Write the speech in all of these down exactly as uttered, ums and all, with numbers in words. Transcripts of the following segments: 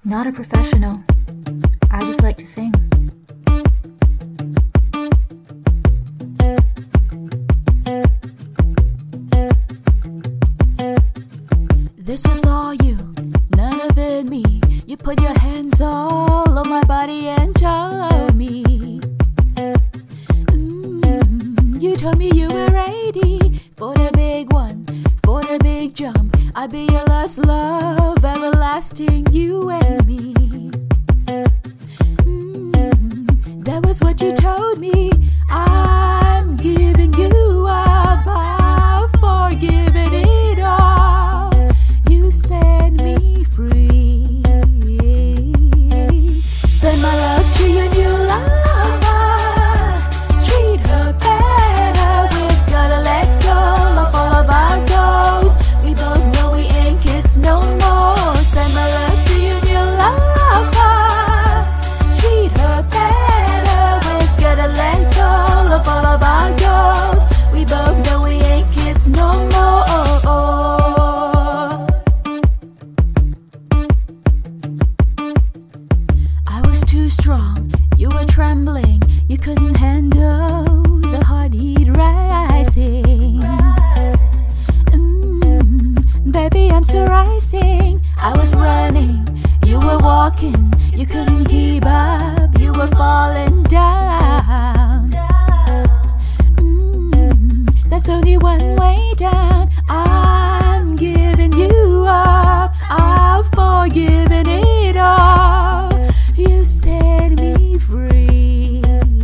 Not a professional. I just like to sing. This was all you, none of it me. You put your hands all on my body and told me. Mm, you told me you were ready for the big one, for the big jump. I'd be your last love, everlasting, you and me. Mm, that was what you told me. I'm giving you up, I've forgiven it all. You set me free. Send my love to your new lover. Treat her better. We've gotta let go of all of our goals. We both know we ain't kids no more. Send my love to your new lover. Treat her better. We've gotta let go of all of our goals. We both know we ain't kids no more. I was too strong, you were trembling. You couldn't handle the heart heat rising. Mm, baby, I'm so rising. I was running, you were walking. You couldn't keep up, you were falling down. Mm, there's only one way down. I'm giving you up, I've forgiven it all. You set me free.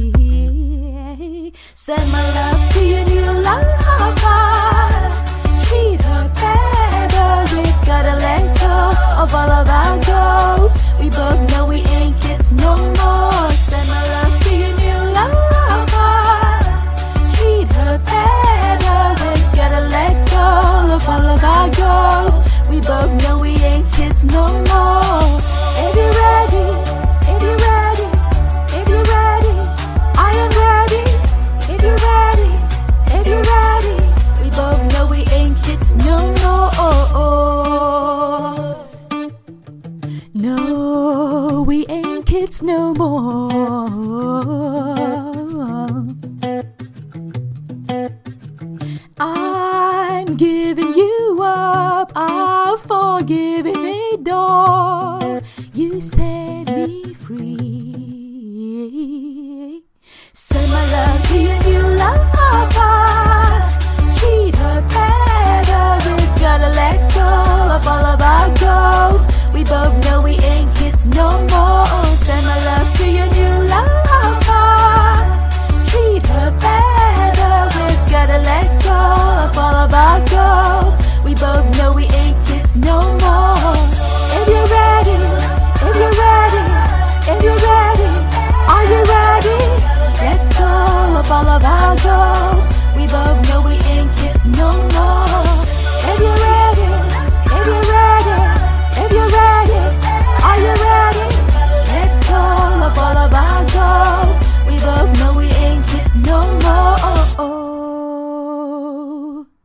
Send my love to your new lover. Treat her better. We've gotta let go of all of our goals. We both know we ain't kids no more. Send my love to your new lover. Treat her better. We've gotta let go of all of our goals. We both know we ain't kids no more. If you're ready, if you're ready, if you're ready, I am ready. If you're ready, if you're ready, we both know we ain't kids no more. No, we ain't kids no more. I'm giving you up, I've forgiven it all.